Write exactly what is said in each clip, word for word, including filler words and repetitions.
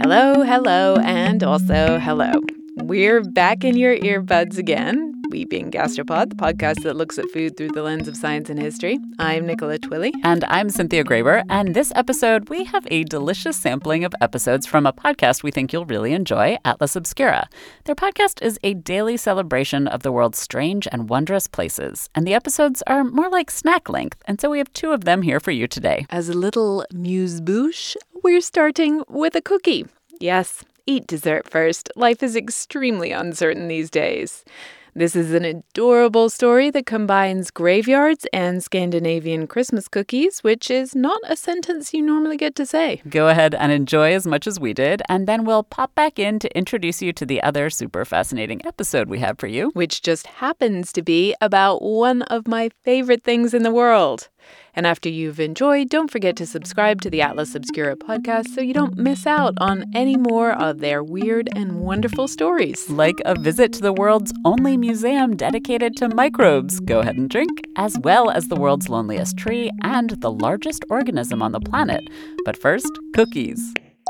Hello, hello, and also hello. We're back in your earbuds again. We being Gastropod, the podcast that looks at food through the lens of science and history. I'm Nicola Twilley. And I'm Cynthia Graber. And this episode, we have a delicious sampling of episodes from a podcast we think you'll really enjoy, Atlas Obscura. Their podcast is a daily celebration of the world's strange and wondrous places. And the episodes are more like snack length. And so we have two of them here for you today. As a little amuse-bouche, we're starting with a cookie. Yes, eat dessert first. Life is extremely uncertain these days. This is an adorable story that combines graveyards and Scandinavian Christmas cookies, which is not a sentence you normally get to say. Go ahead and enjoy as much as we did, and then we'll pop back in to introduce you to the other super fascinating episode we have for you. Which just happens to be about one of my favorite things in the world. And after you've enjoyed, don't forget to subscribe to the Atlas Obscura podcast so you don't miss out on any more of their weird and wonderful stories. Like a visit to the world's only museum dedicated to microbes. Go ahead and drink, as well as the world's loneliest tree and the largest organism on the planet. But first, cookies.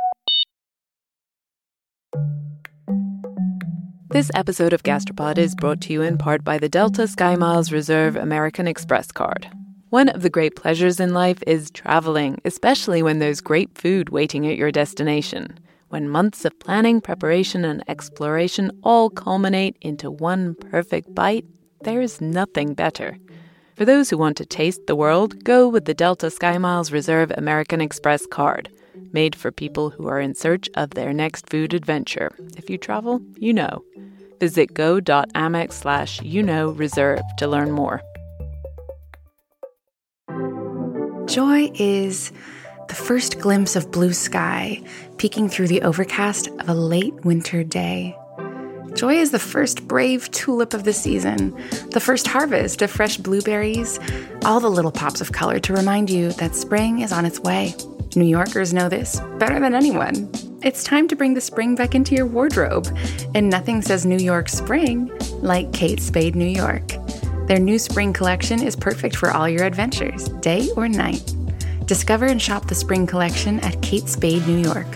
This episode of Gastropod is brought to you in part by the Delta SkyMiles Reserve American Express card. One of the great pleasures in life is traveling, especially when there's great food waiting at your destination. When months of planning, preparation, and exploration all culminate into one perfect bite, there's nothing better. For those who want to taste the world, go with the Delta SkyMiles Reserve American Express card, made for people who are in search of their next food adventure. If you travel, you know. Visit go.amex slash you know reserve to learn more. Joy is the first glimpse of blue sky peeking through the overcast of a late winter day. Joy is the first brave tulip of the season, the first harvest of fresh blueberries, all the little pops of color to remind you that spring is on its way. New Yorkers know this better than anyone. It's time to bring the spring back into your wardrobe, and nothing says New York spring like Kate Spade New York. Their new spring collection is perfect for all your adventures, day or night. Discover and shop the spring collection at Kate Spade New York.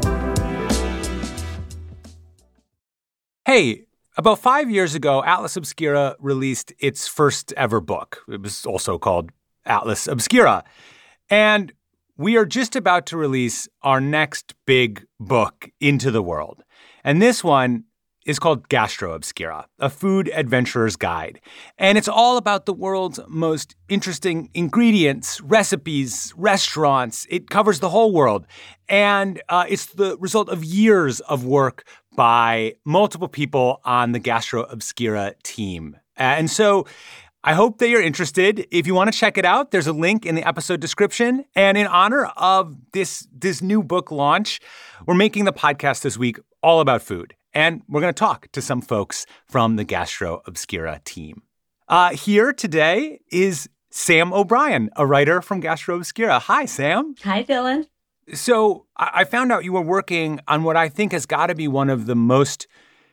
Hey, about five years ago, Atlas Obscura released its first ever book. It was also called Atlas Obscura. And we are just about to release our next big book into the world. And this one is called Gastro Obscura, a food adventurer's guide. And it's all about the world's most interesting ingredients, recipes, restaurants. It covers the whole world. And uh, it's the result of years of work by multiple people on the Gastro Obscura team. And so I hope that you're interested. If you want to check it out, there's a link in the episode description. And in honor of this, this new book launch, we're making the podcast this week all about food. And we're going to talk to some folks from the Gastro Obscura team. Uh, here today is Sam O'Brien, a writer from Gastro Obscura. Hi, Sam. Hi, Dylan. So I found out you were working on what I think has got to be one of the most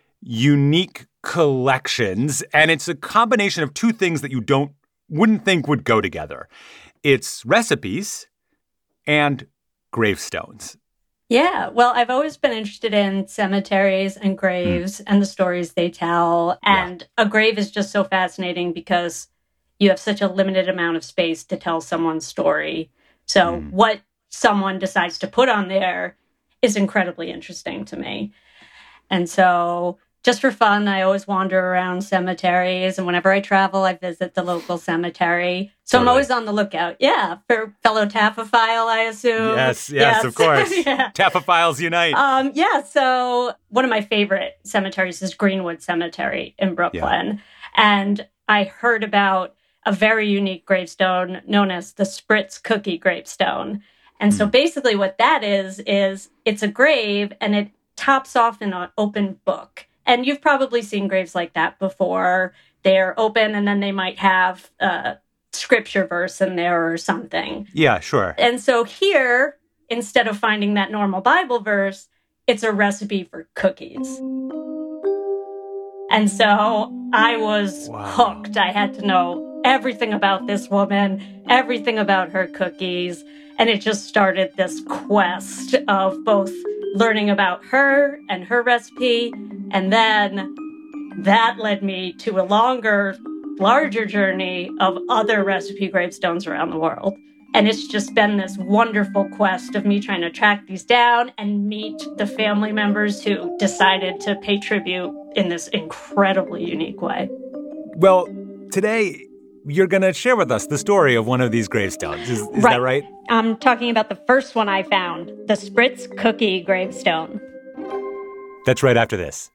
unique collections. And it's a combination of two things that you don't wouldn't think would go together. It's recipes and gravestones. Yeah, well, I've always been interested in cemeteries and graves mm. and the stories they tell. And yeah. a grave is just so fascinating because you have such a limited amount of space to tell someone's story. So mm. what someone decides to put on there is incredibly interesting to me. And so just for fun, I always wander around cemeteries. And whenever I travel, I visit the local cemetery. So totally. I'm always on the lookout. Yeah, for fellow taphophile, I assume. Yes, yes, yes. Of course. yeah. Taphophiles unite. Um, yeah, so one of my favorite cemeteries is Greenwood Cemetery in Brooklyn. Yeah. And I heard about a very unique gravestone known as the Spritz Cookie Gravestone. And mm. so basically what that is, is it's a grave and it tops off in an open book. And you've probably seen graves like that before. They're open and then they might have a scripture verse in there or something. Yeah, sure. And so here, instead of finding that normal Bible verse, it's a recipe for cookies. And so I was wow. hooked. I had to know everything about this woman, everything about her cookies. And it just started this quest of both learning about her and her recipe. And then that led me to a longer, larger journey of other recipe gravestones around the world. And it's just been this wonderful quest of me trying to track these down and meet the family members who decided to pay tribute in this incredibly unique way. Well, today you're going to share with us the story of one of these gravestones. Is, is right. that right? I'm talking about the first one I found, the Spritz cookie gravestone. That's right after this.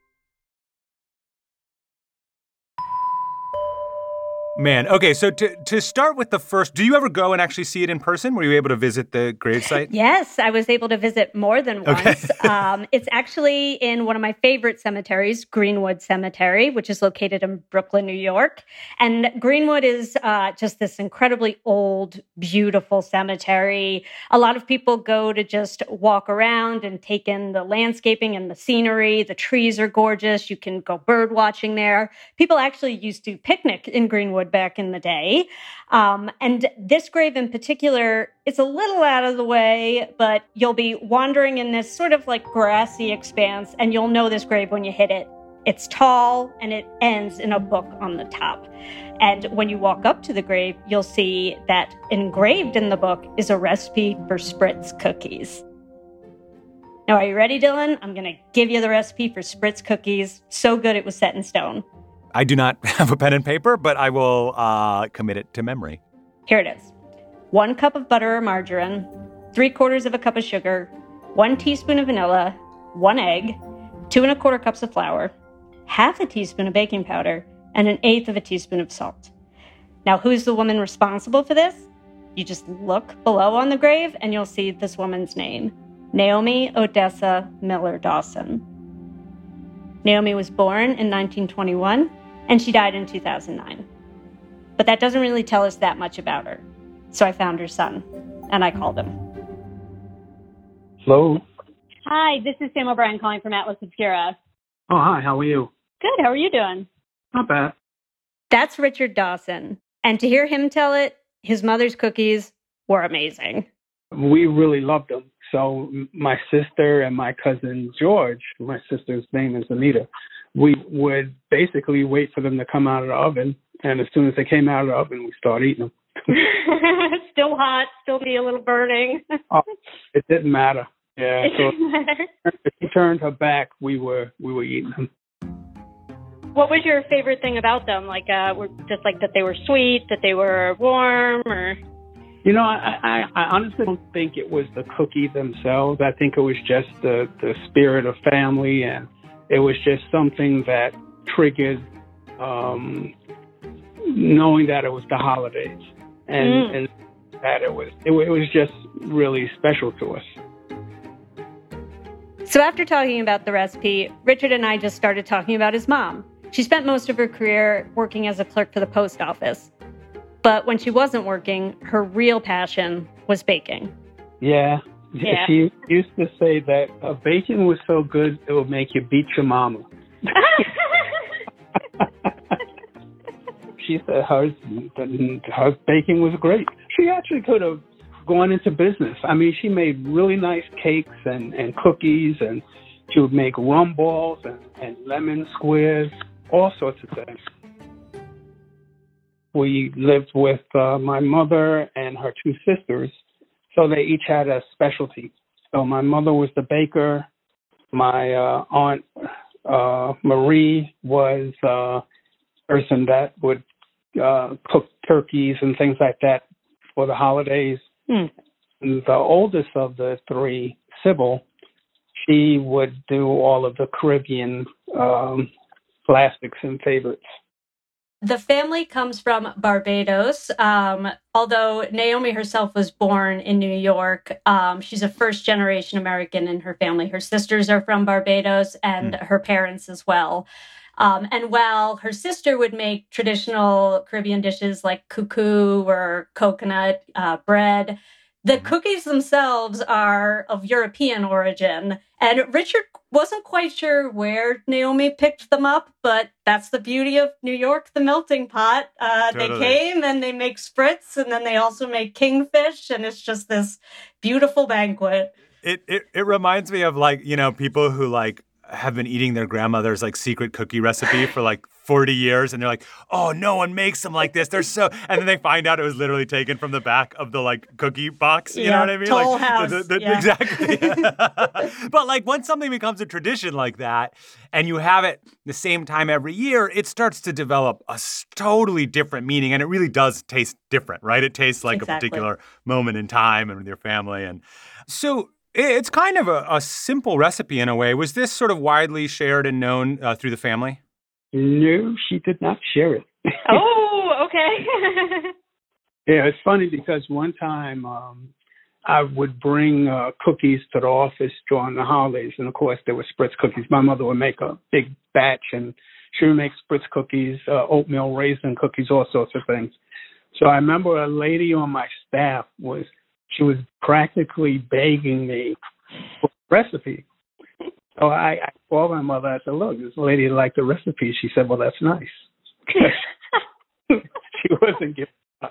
Man, okay, so to, to start with the first, do you ever go and actually see it in person? Were you able to visit the gravesite? Yes, I was able to visit more than once. Okay. um, it's actually in one of my favorite cemeteries, Greenwood Cemetery, which is located in Brooklyn, New York. And Greenwood is uh, just this incredibly old, beautiful cemetery. A lot of people go to just walk around and take in the landscaping and the scenery. The trees are gorgeous. You can go bird watching there. People actually used to picnic in Greenwood back in the day. Um, and this grave in particular, it's a little out of the way, but you'll be wandering in this sort of like grassy expanse, and you'll know this grave when you hit it. It's tall, and it ends in a book on the top. And when you walk up to the grave, you'll see that engraved in the book is a recipe for Spritz cookies. Now, are you ready, Dylan? I'm going to give you the recipe for Spritz cookies. So good it was set in stone. I do not have a pen and paper, but I will uh, commit it to memory. Here it is. One cup of butter or margarine, three quarters of a cup of sugar, one teaspoon of vanilla, one egg, two and a quarter cups of flour, half a teaspoon of baking powder, and an eighth of a teaspoon of salt. Now, who's the woman responsible for this? You just look below on the grave and you'll see this woman's name, Naomi Odessa Miller Dawson. Naomi was born in nineteen twenty-one, and she died in two thousand nine. But that doesn't really tell us that much about her. So I found her son, and I called him. Hello. Hi, this is Sam O'Brien calling from Atlas Obscura. Oh, hi. How are you? Good, how are you doing? Not bad. That's Richard Dawson. And to hear him tell it, his mother's cookies were amazing. We really loved them. So my sister and my cousin George, my sister's name is Anita, we would basically wait for them to come out of the oven. And as soon as they came out of the oven, we started eating them. Still hot, still be a little burning. Oh, it didn't matter. Yeah. So if she turned her back, we were we were eating them. What was your favorite thing about them? Like, uh, were just like that they were sweet, that they were warm, or? You know, I, I, I honestly don't think it was the cookie themselves. I think it was just the, the spirit of family, and it was just something that triggered um, knowing that it was the holidays, and, mm. and that it was it, it was just really special to us. So after talking about the recipe, Richard and I just started talking about his mom. She spent most of her career working as a clerk for the post office. But when she wasn't working, her real passion was baking. Yeah. yeah. She used to say that uh, baking was so good, it would make you beat your mama. She said her, her baking was great. She actually could have gone into business. I mean, she made really nice cakes and, and cookies, and she would make rum balls and, and lemon squares, all sorts of things. We lived with uh, my mother and her two sisters, so they each had a specialty. So my mother was the baker. My uh, aunt uh, Marie was a uh, person that would uh, cook turkeys and things like that for the holidays. Hmm. And the oldest of the three, Sybil, she would do all of the Caribbean um, classics and favorites. The family comes from Barbados. Um, although Naomi herself was born in New York, um, she's a first-generation American in her family. Her sisters are from Barbados, and mm. her parents as well. Um, and while her sister would make traditional Caribbean dishes like cuckoo or coconut uh, bread, The cookies themselves are of European origin, and Richard wasn't quite sure where Naomi picked them up, but that's the beauty of New York, the melting pot. Uh, Totally. They came and they make spritz, and then they also make kingfish, and it's just this beautiful banquet. It, it it reminds me of, like, you know, people who, like, have been eating their grandmother's, like, secret cookie recipe for, like, forty years, and they're like, oh, no one makes them like this. They're so... And then they find out it was literally taken from the back of the, like, cookie box. You yeah, know what I mean? Toll like, House. The, the, yeah. Exactly. But, like, once something becomes a tradition like that, and you have it the same time every year, it starts to develop a totally different meaning, and it really does taste different, right? It tastes like exactly. a particular moment in time and with your family. And so... It's kind of a, a simple recipe in a way. Was this sort of widely shared and known uh, through the family? No, she did not share it. Oh, okay. Yeah, it's funny because one time um, I would bring uh, cookies to the office during the holidays. And, of course, there were Spritz cookies. My mother would make a big batch, and she would make Spritz cookies, uh, oatmeal raisin cookies, all sorts of things. So I remember a lady on my staff was... She was practically begging me for a recipe. So I, I called my mother. I said, look, this lady liked the recipe. She said, well, that's nice. She wasn't giving up.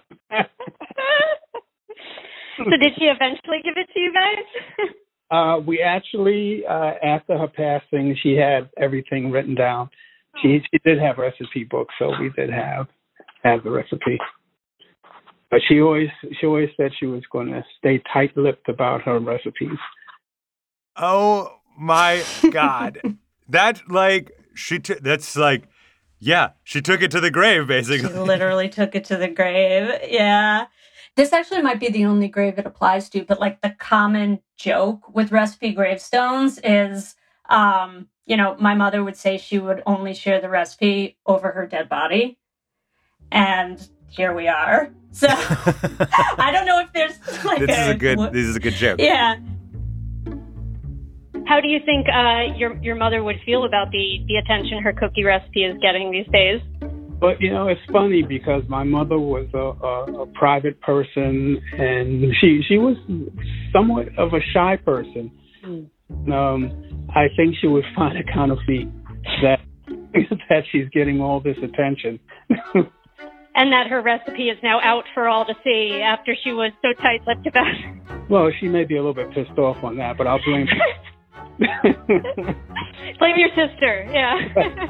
So did she eventually give it to you guys? uh, we actually, uh, after her passing, she had everything written down. She she did have a recipe book, so we did have have the recipe. But she always she always said she was going to stay tight-lipped about her recipes. Oh my God, that like she t- that's like yeah she took it to the grave basically. She literally took it to the grave. Yeah, this actually might be the only grave it applies to. But like the common joke with recipe gravestones is, um, you know, my mother would say she would only share the recipe over her dead body, and here we are. So I don't know if there's like this a, is a good what, this is a good joke. Yeah. How do you think uh, your your mother would feel about the, the attention her cookie recipe is getting these days? But, you know, it's funny because my mother was a, a, a private person, and she she was somewhat of a shy person. Mm. Um, I think she would find it kind of neat that that she's getting all this attention. And that her recipe is now out for all to see after she was so tight-lipped about it. Well, she may be a little bit pissed off on that, but I'll blame her. Blame your sister, yeah.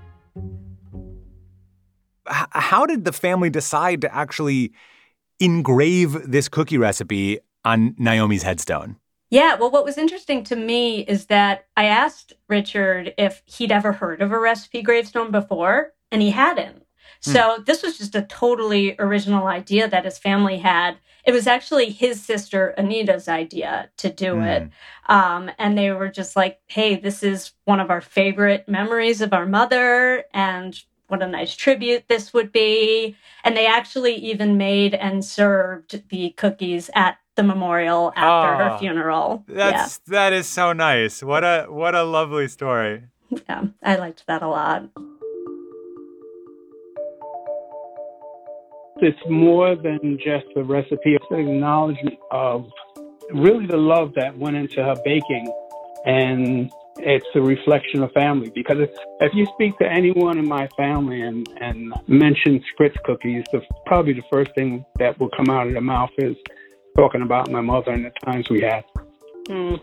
How did the family decide to actually engrave this cookie recipe on Naomi's headstone? Yeah, well, what was interesting to me is that I asked Richard if he'd ever heard of a recipe gravestone before, and he hadn't. So mm. this was just a totally original idea that his family had. It was actually his sister Anita's idea to do mm. it. Um, and they were just like, hey, this is one of our favorite memories of our mother, and what a nice tribute this would be. And they actually even made and served the cookies at the memorial after oh, her funeral. That's yeah. That is so nice. What a what a lovely story. Yeah, I liked that a lot. It's more than just a recipe. It's an acknowledgement of really the love that went into her baking. And it's a reflection of family. Because if, if you speak to anyone in my family and, and mention Spritz cookies, the, probably the first thing that will come out of their mouth is talking about my mother and the times we had. Mm.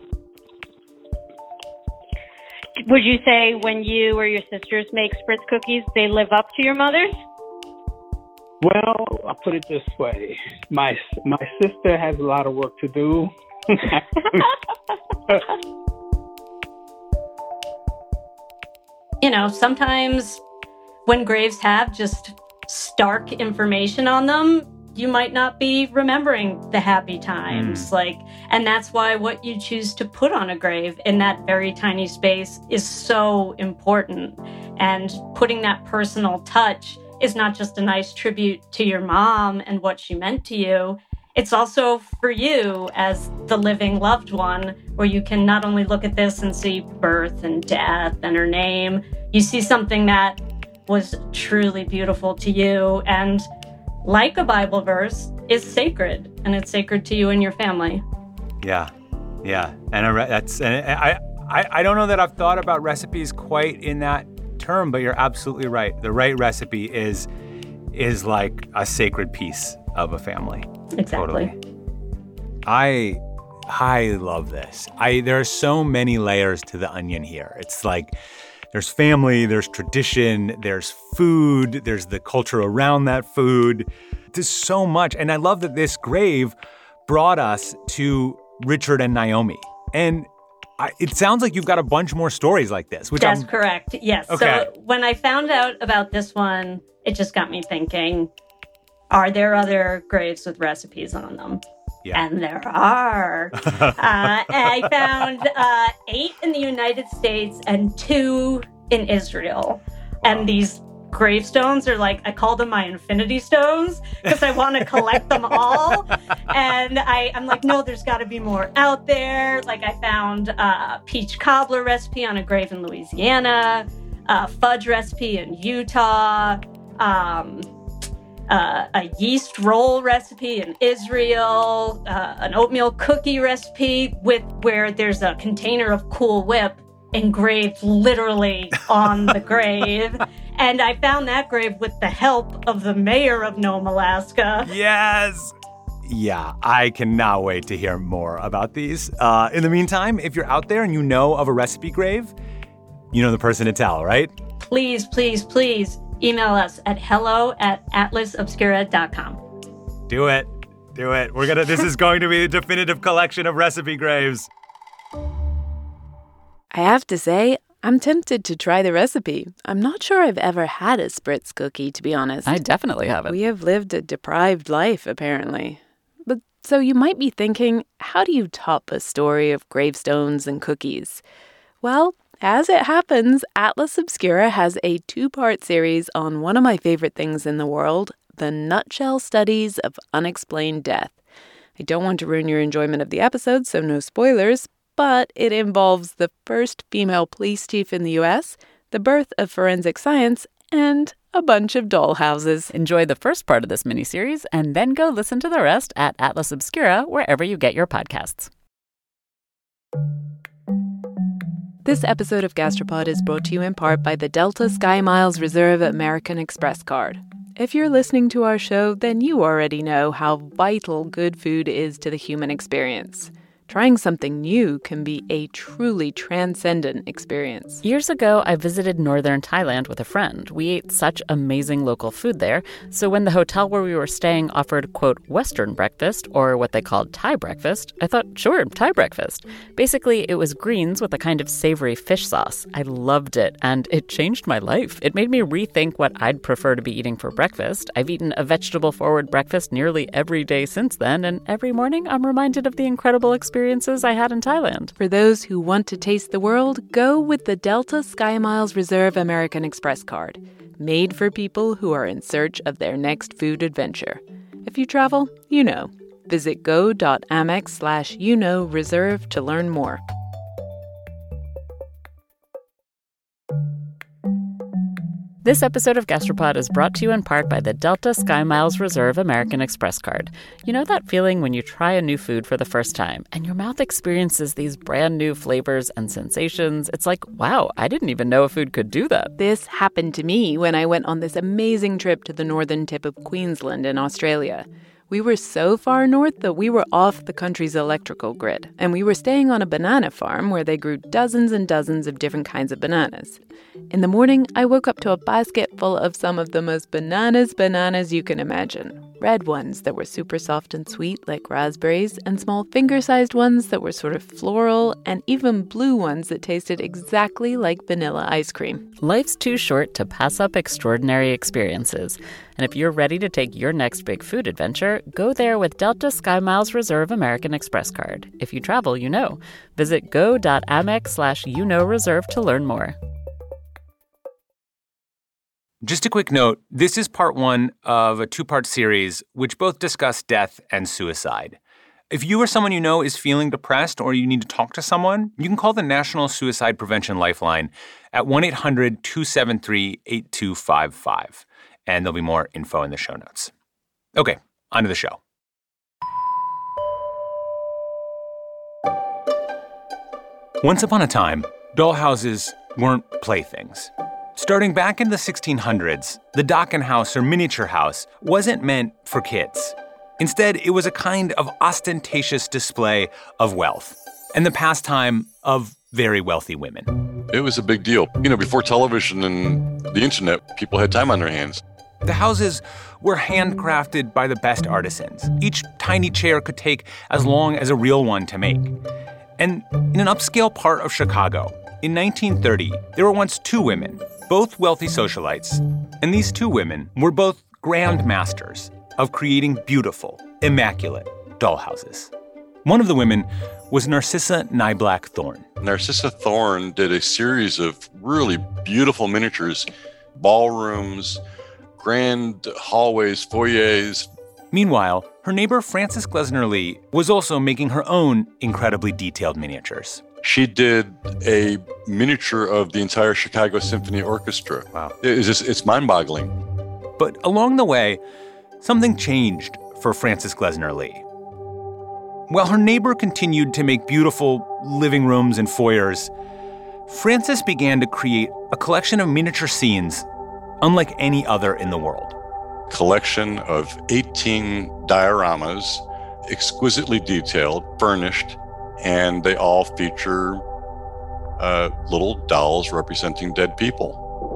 Would you say when you or your sisters make Spritz cookies, they live up to your mother's? Well, I'll put it this way. My my sister has a lot of work to do. You know, sometimes when graves have just stark information on them, you might not be remembering the happy times. Mm. Like, and that's why what you choose to put on a grave in that very tiny space is so important. And putting that personal touch is not just a nice tribute to your mom and what she meant to you. It's also for you as the living loved one, where you can not only look at this and see birth and death and her name, you see something that was truly beautiful to you and, like a Bible verse, is sacred. and it's sacred to you and your family. Yeah, yeah. And I, that's, and I, I, I don't know that I've thought about recipes quite in that term, but you're absolutely right. The right recipe is is like a sacred piece of a family. Exactly. Totally. I I love this. I there are so many layers to the onion here. It's like there's family, there's tradition, there's food, there's the culture around that food. There's so much. And I love that this grave brought us to Richard and Naomi. And I, it sounds like you've got a bunch more stories like this. Which That's I'm, correct. Yes. Okay. So when I found out about this one, it just got me thinking, are there other graves with recipes on them? Yeah. And there are. uh, I found uh, eight in the United States and two in Israel. And these gravestones are like, I call them my infinity stones because I want to collect them all. And I, I'm like, no, there's got to be more out there. Like I found a peach cobbler recipe on a grave in Louisiana, a fudge recipe in Utah, um, uh, a yeast roll recipe in Israel, uh, an oatmeal cookie recipe with where there's a container of Cool Whip engraved literally on the grave. And I found that grave with the help of the mayor of Nome, Alaska. Yes. Yeah, I cannot wait to hear more about these. Uh, in the meantime, if you're out there and you know of a recipe grave, you know the person to tell, right? Please, please, please email us at hello at atlas obscura dot com. Do it. Do it. We're gonna. This is going to be a definitive collection of recipe graves. I have to say, I'm tempted to try the recipe. I'm not sure I've ever had a Spritz cookie, to be honest. I definitely haven't. We have lived a deprived life, apparently. But so you might be thinking, how do you top a story of gravestones and cookies? Well, as it happens, Atlas Obscura has a two-part series on one of my favorite things in the world, the nutshell studies of unexplained death. I don't want to ruin your enjoyment of the episode, so no spoilers, but it involves the first female police chief in the U S, the birth of forensic science, and a bunch of dollhouses. Enjoy the first part of this miniseries and then go listen to the rest at Atlas Obscura, wherever you get your podcasts. This episode of Gastropod is brought to you in part by the Delta Sky Miles Reserve American Express card. If you're listening to our show, then you already know how vital good food is to the human experience. Trying something new can be a truly transcendent experience. Years ago, I visited northern Thailand with a friend. We ate such amazing local food there. So when the hotel where we were staying offered, quote, Western breakfast, or what they called Thai breakfast, I thought, sure, Thai breakfast. Basically, it was greens with a kind of savory fish sauce. I loved it, and it changed my life. It made me rethink what I'd prefer to be eating for breakfast. I've eaten a vegetable-forward breakfast nearly every day since then, and every morning I'm reminded of the incredible experience experiences I had in Thailand. For those who want to taste the world, go with the Delta Sky Miles Reserve American Express card, made for people who are in search of their next food adventure. If you travel, you know. Visit go.amex slash you know reserve to learn more. This episode of Gastropod is brought to you in part by the Delta Sky Miles Reserve American Express card. You know that feeling when you try a new food for the first time and your mouth experiences these brand new flavors and sensations? It's like, wow, I didn't even know a food could do that. This happened to me when I went on this amazing trip to the northern tip of Queensland in Australia. We were so far north that we were off the country's electrical grid, and we were staying on a banana farm where they grew dozens and dozens of different kinds of bananas. In the morning, I woke up to a basket full of some of the most bananas bananas you can imagine. Red ones that were super soft and sweet like raspberries, and small finger-sized ones that were sort of floral, and even blue ones that tasted exactly like vanilla ice cream. Life's too short to pass up extraordinary experiences. And if you're ready to take your next big food adventure, go there with Delta Sky Miles Reserve American Express card. If you travel, you know. Visit go.amex slash you know reserve to learn more. Just a quick note, this is part one of a two-part series which both discuss death and suicide. If you or someone you know is feeling depressed or you need to talk to someone, you can call the National Suicide Prevention Lifeline at one eight hundred two seven three eight two five five. And there'll be more info in the show notes. Okay, on to the show. Once upon a time, dollhouses weren't playthings. Starting back in the sixteen hundreds, the Dachenhaus or miniature house wasn't meant for kids. Instead, it was a kind of ostentatious display of wealth and the pastime of very wealthy women. It was a big deal. You know, before television and the internet, people had time on their hands. The houses were handcrafted by the best artisans. Each tiny chair could take as long as a real one to make. And in an upscale part of Chicago, in nineteen thirty, there were once two women, both wealthy socialites. And these two women were both grand masters of creating beautiful, immaculate dollhouses. One of the women was Narcissa Niblack Thorne. Narcissa Thorne did a series of really beautiful miniatures, ballrooms, grand hallways, foyers. Meanwhile, her neighbor Frances Glessner Lee was also making her own incredibly detailed miniatures. She did a miniature of the entire Chicago Symphony Orchestra. Wow. It's just, it's mind-boggling. But along the way, something changed for Frances Glessner Lee. While her neighbor continued to make beautiful living rooms and foyers, Frances began to create a collection of miniature scenes unlike any other in the world. Collection of eighteen dioramas, exquisitely detailed, furnished, and they all feature uh, little dolls representing dead people.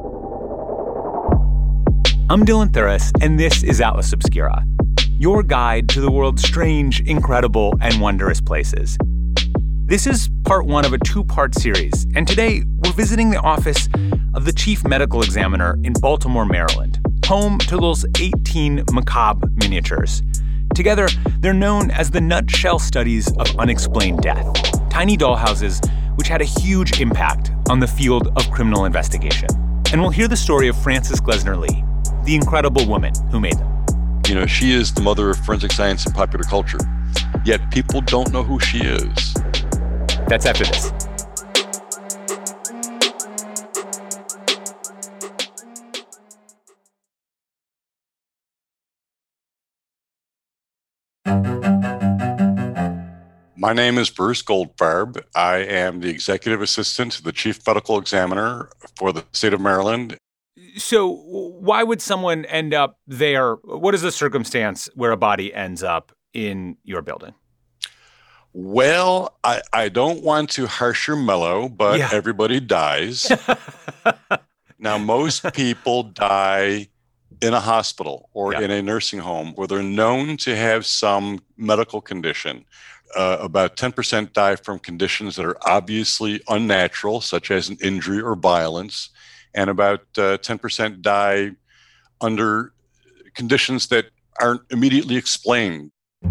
I'm Dylan Thuras, and this is Atlas Obscura, your guide to the world's strange, incredible, and wondrous places. This is part one of a two-part series, and today we're visiting the office of the Chief Medical Examiner in Baltimore, Maryland, home to those eighteen macabre miniatures. Together, they're known as the Nutshell Studies of Unexplained Death, tiny dollhouses which had a huge impact on the field of criminal investigation. And we'll hear the story of Frances Glessner Lee, the incredible woman who made them. You know, she is the mother of forensic science and popular culture, yet people don't know who she is. That's after this. My name is Bruce Goldfarb. I am the executive assistant to the chief medical examiner for the state of Maryland. So why would someone end up there? What is the circumstance where a body ends up in your building? Well, I, I don't want to harsh or mellow, but Yeah. everybody dies. Now, most people die in a hospital or Yeah. in a nursing home where they're known to have some medical condition. Uh, about ten percent die from conditions that are obviously unnatural, such as an injury or violence, and about uh, ten percent die under conditions that aren't immediately explained.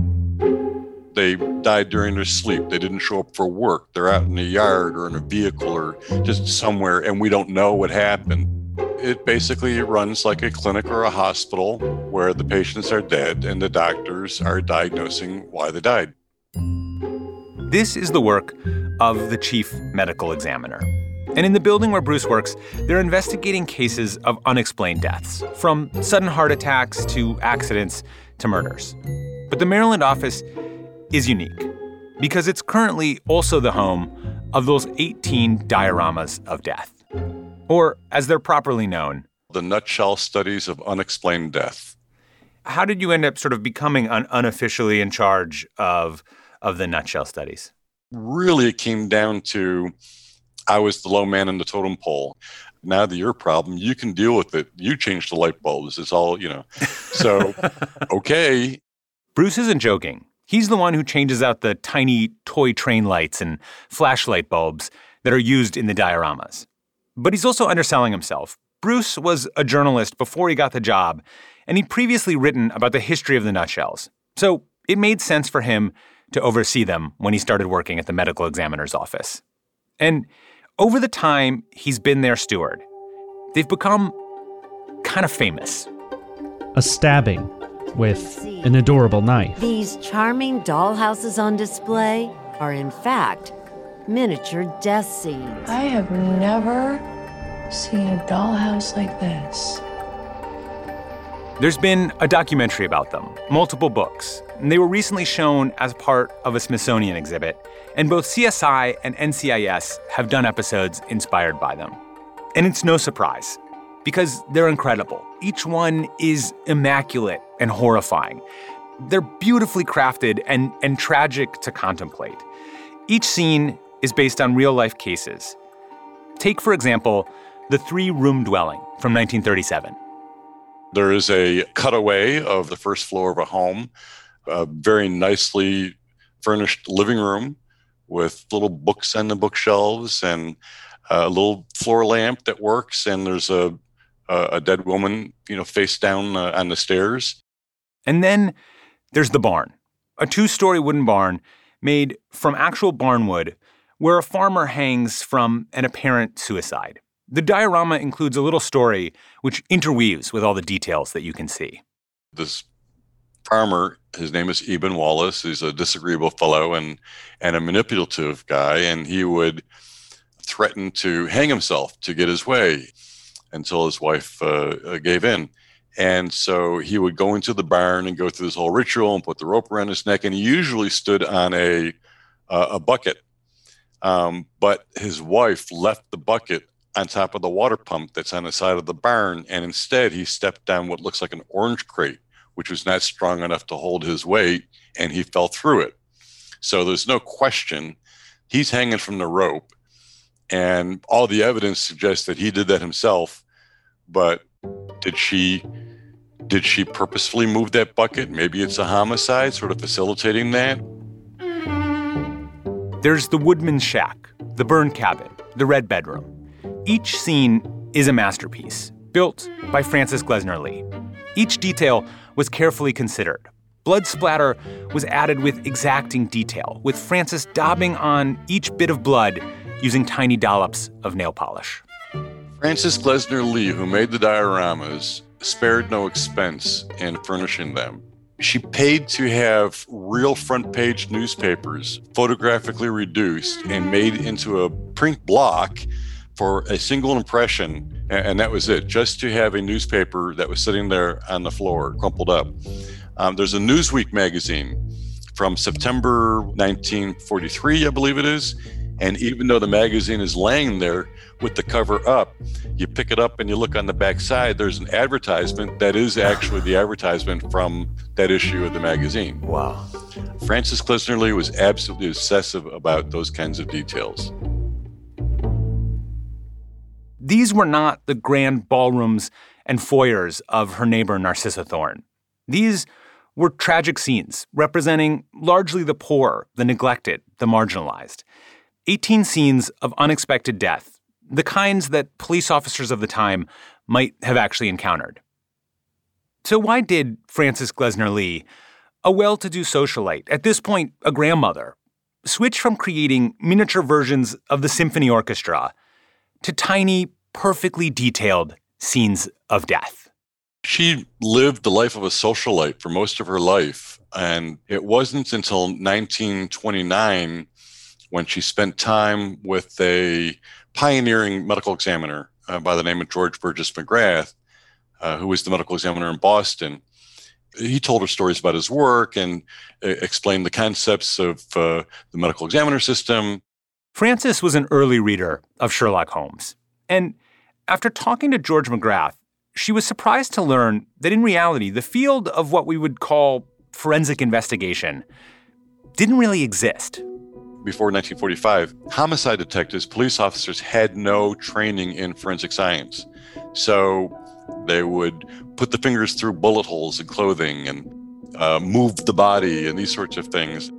They died during their sleep. They didn't show up for work. They're out in the yard or in a vehicle or just somewhere, and we don't know what happened. It basically runs like a clinic or a hospital where the patients are dead and the doctors are diagnosing why they died. This is the work of the chief medical examiner. And in the building where Bruce works, they're investigating cases of unexplained deaths, from sudden heart attacks to accidents to murders. But the Maryland office is unique because it's currently also the home of those eighteen dioramas of death, or as they're properly known, The Nutshell Studies of Unexplained Death. How did you end up sort of becoming un- unofficially in charge of, of the Nutshell Studies? Really, it came down to I was the low man in the totem pole. Now that your problem, you can deal with it. You change the light bulbs. It's all, you know. So, okay. Bruce isn't joking. He's the one who changes out the tiny toy train lights and flashlight bulbs that are used in the dioramas. But he's also underselling himself. Bruce was a journalist before he got the job, and he'd previously written about the history of the nutshells. So it made sense for him to oversee them when he started working at the medical examiner's office. And over the time he's been their steward, they've become kind of famous. A stabbing with an adorable knife. These charming dollhouses on display are, in fact, miniature death scenes. I have never seen a dollhouse like this. There's been a documentary about them, multiple books, and they were recently shown as part of a Smithsonian exhibit, and both C S I and N C I S have done episodes inspired by them. And it's no surprise, because they're incredible. Each one is immaculate and horrifying. They're beautifully crafted and, and tragic to contemplate. Each scene is based on real-life cases. Take, for example, the three-room dwelling from nineteen thirty-seven. There is a cutaway of the first floor of a home, a very nicely furnished living room with little books on the bookshelves and a little floor lamp that works, and there's a a, a dead woman, you know, face down uh, on the stairs. And then there's the barn, a two-story wooden barn made from actual barnwood where a farmer hangs from an apparent suicide. The diorama includes a little story which interweaves with all the details that you can see. This farmer, his name is Eben Wallace. He's a disagreeable fellow and, and a manipulative guy, and he would threaten to hang himself to get his way until his wife uh, gave in. And so he would go into the barn and go through this whole ritual and put the rope around his neck, and he usually stood on a uh, a bucket. Um, but his wife left the bucket on top of the water pump that's on the side of the barn, and instead he stepped down what looks like an orange crate, which was not strong enough to hold his weight, and he fell through it. So there's no question he's hanging from the rope, and all the evidence suggests that he did that himself. But did she did she purposefully move that bucket? Maybe it's a homicide, sort of facilitating that. There's the woodman's shack, the burned cabin, the red bedroom. Each scene is a masterpiece, built by Frances Glessner Lee. Each detail was carefully considered. Blood splatter was added with exacting detail, with Frances daubing on each bit of blood using tiny dollops of nail polish. Frances Glessner Lee, who made the dioramas, spared no expense in furnishing them. She paid to have real front-page newspapers photographically reduced and made into a print block for a single impression, and that was it, just to have a newspaper that was sitting there on the floor, crumpled up. Um, there's a Newsweek magazine from September nineteen forty-three, I believe it is, and even though the magazine is laying there with the cover up, you pick it up and you look on the back side, there's an advertisement that is actually the advertisement from that issue of the magazine. Wow. Frances Glessner Lee was absolutely obsessive about those kinds of details. These were not the grand ballrooms and foyers of her neighbor Narcissa Thorne. These were tragic scenes representing largely the poor, the neglected, the marginalized. eighteen scenes of unexpected death, the kinds that police officers of the time might have actually encountered. So why did Frances Glessner Lee, a well-to-do socialite, at this point a grandmother, switch from creating miniature versions of the symphony orchestra to tiny, perfectly detailed scenes of death? She lived the life of a socialite for most of her life, and it wasn't until nineteen twenty-nine when she spent time with a pioneering medical examiner uh, by the name of George Burgess McGrath, uh, who was the medical examiner in Boston. He told her stories about his work and uh, explained the concepts of uh, the medical examiner system. Frances was an early reader of Sherlock Holmes. And after talking to George McGrath, she was surprised to learn that in reality, the field of what we would call forensic investigation didn't really exist. Before nineteen forty-five, homicide detectives, police officers had no training in forensic science. So they would put the fingers through bullet holes in clothing and uh, move the body and these sorts of things.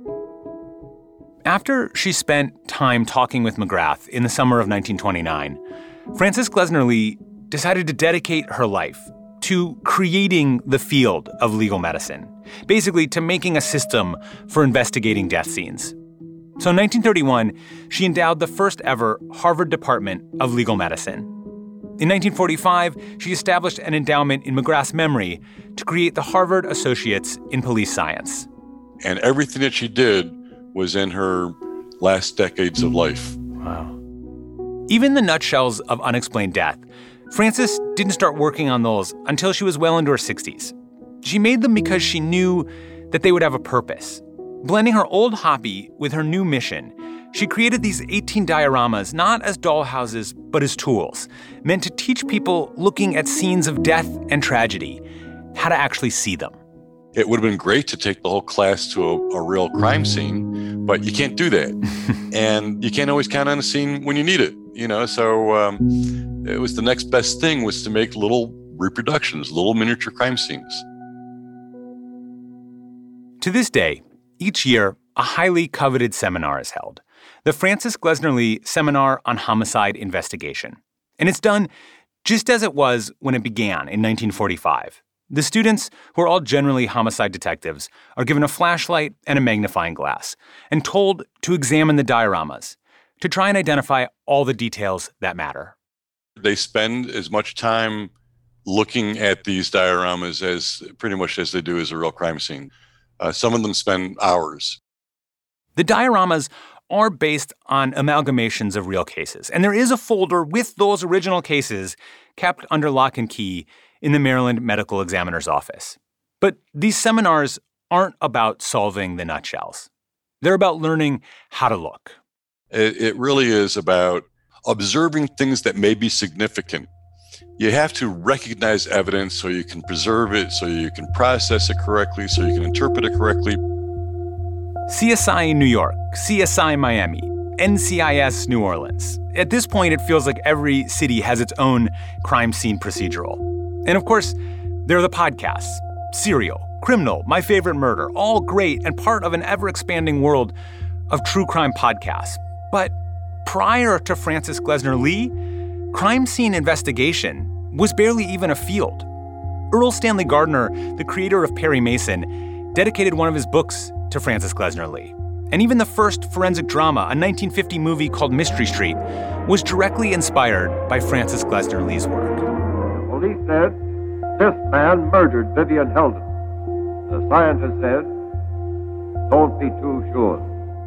After she spent time talking with McGrath in the summer of nineteen twenty-nine, Frances Glessner Lee decided to dedicate her life to creating the field of legal medicine, basically to making a system for investigating death scenes. So in nineteen thirty-one, she endowed the first ever Harvard Department of Legal Medicine. In nineteen forty-five, she established an endowment in McGrath's memory to create the Harvard Associates in Police Science. And everything that she did was in her last decades of life. Wow. Even the nutshells of unexplained death Frances didn't start working on those until she was well into her sixties. She made them because she knew that they would have a purpose. Blending her old hobby with her new mission, she created these eighteen dioramas not as dollhouses, but as tools, meant to teach people looking at scenes of death and tragedy how to actually see them. It would have been great to take the whole class to a, a real crime scene, but you can't do that. And you can't always count on a scene when you need it, you know? So um, it was the next best thing was to make little reproductions, little miniature crime scenes. To this day, each year, a highly coveted seminar is held, the Frances Glessner Lee Seminar on Homicide Investigation. And it's done just as it was when it began in nineteen forty-five. The students, who are all generally homicide detectives, are given a flashlight and a magnifying glass and told to examine the dioramas to try and identify all the details that matter. They spend as much time looking at these dioramas as pretty much as they do as a real crime scene. Uh, some of them spend hours. The dioramas are based on amalgamations of real cases, and there is a folder with those original cases kept under lock and key in the Maryland Medical Examiner's office. But these seminars aren't about solving the nutshells. They're about learning how to look. It, it really is about observing things that may be significant. You have to recognize evidence so you can preserve it, so you can process it correctly, so you can interpret it correctly. C S I New York, C S I Miami, N C I S New Orleans. At this point, it feels like every city has its own crime scene procedural. And of course, there are the podcasts, Serial, Criminal, My Favorite Murder, all great and part of an ever-expanding world of true crime podcasts. But prior to Frances Glessner Lee, crime scene investigation was barely even a field. Earl Stanley Gardner, the creator of Perry Mason, dedicated one of his books to Frances Glessner Lee. And even the first forensic drama, a nineteen fifty movie called Mystery Street, was directly inspired by Frances Glessner Lee's work. Police said this man murdered Vivian Heldon. The scientist said, don't be too sure.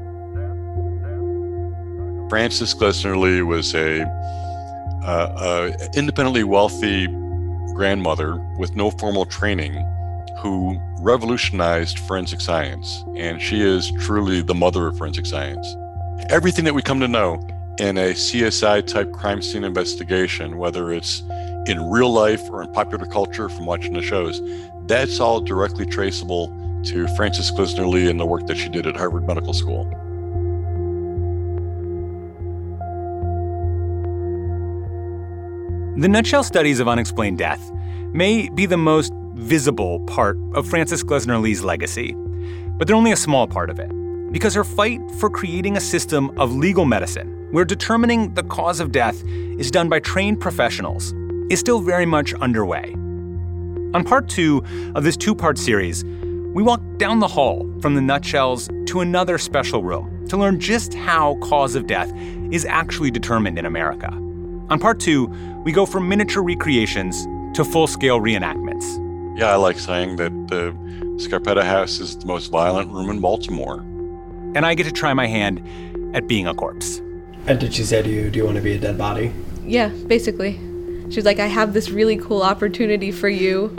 Frances Glessner Lee was a, uh, a independently wealthy grandmother with no formal training who revolutionized forensic science. And she is truly the mother of forensic science. Everything that we come to know in a C S I-type crime scene investigation, whether it's in real life or in popular culture from watching the shows, that's all directly traceable to Frances Glessner Lee and the work that she did at Harvard Medical School. The nutshell studies of unexplained death may be the most visible part of Frances Glessner Lee's legacy, but they're only a small part of it, because her fight for creating a system of legal medicine where determining the cause of death is done by trained professionals is still very much underway. On part two of this two-part series, we walk down the hall from the nutshells to another special room to learn just how cause of death is actually determined in America. On part two, we go from miniature recreations to full-scale reenactments. Yeah, I like saying that the Scarpetta House is the most violent room in Baltimore. And I get to try my hand at being a corpse. And did she say to you, do you want to be a dead body? Yeah, basically. She was like, I have this really cool opportunity for you.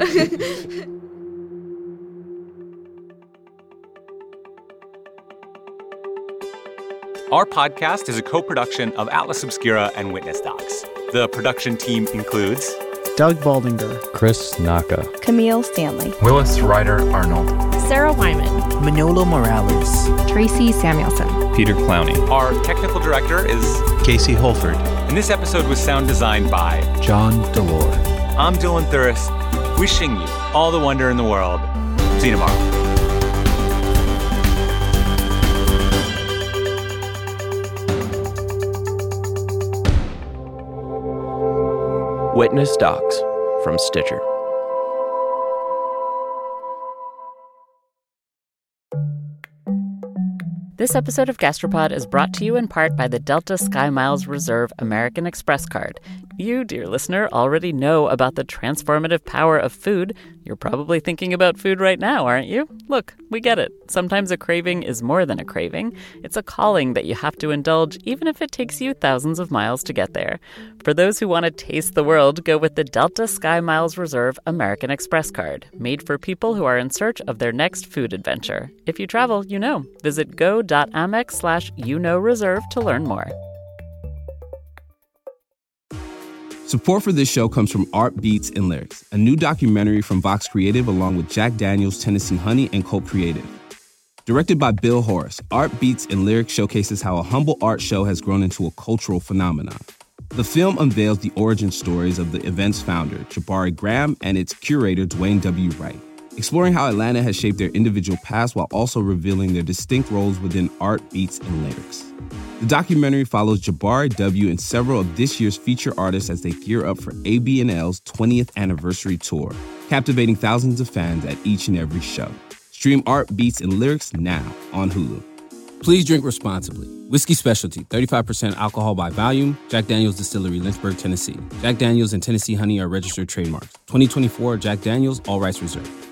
Our podcast is a co-production of Atlas Obscura and Witness Docs. The production team includes Doug Baldinger, Chris Naka, Camille Stanley, Willis Ryder Arnold, Sarah Wyman, Manolo Morales, Tracy Samuelson, Peter Clowney. Our technical director is Casey Holford. And this episode was sound designed by John Delore. I'm Dylan Thuris, wishing you all the wonder in the world. See you tomorrow. Witness Docs from Stitcher. This episode of Gastropod is brought to you in part by the Delta SkyMiles Reserve American Express card. You, dear listener, already know about the transformative power of food. You're probably thinking about food right now, aren't you? Look, we get it. Sometimes a craving is more than a craving. It's a calling that you have to indulge, even if it takes you thousands of miles to get there. For those who want to taste the world, go with the Delta Sky Miles Reserve American Express card, made for people who are in search of their next food adventure. If you travel, you know. Visit go.amex slash you know reserve to learn more. Support for this show comes from Art Beats and Lyrics, a new documentary from Vox Creative along with Jack Daniels, Tennessee Honey, and Colt Creative. Directed by Bill Horace, Art Beats and Lyrics showcases how a humble art show has grown into a cultural phenomenon. The film unveils the origin stories of the event's founder, Jabari Graham, and its curator, Dwayne W. Wright, exploring how Atlanta has shaped their individual paths while also revealing their distinct roles within Art Beats and Lyrics. The documentary follows Jabari W. and several of this year's feature artists as they gear up for A B N L's twentieth anniversary tour, captivating thousands of fans at each and every show. Stream Art Beats and Lyrics now on Hulu. Please drink responsibly. Whiskey Specialty, thirty-five percent alcohol by volume. Jack Daniel's Distillery, Lynchburg, Tennessee. Jack Daniel's and Tennessee Honey are registered trademarks. twenty twenty-four Jack Daniel's, all rights reserved.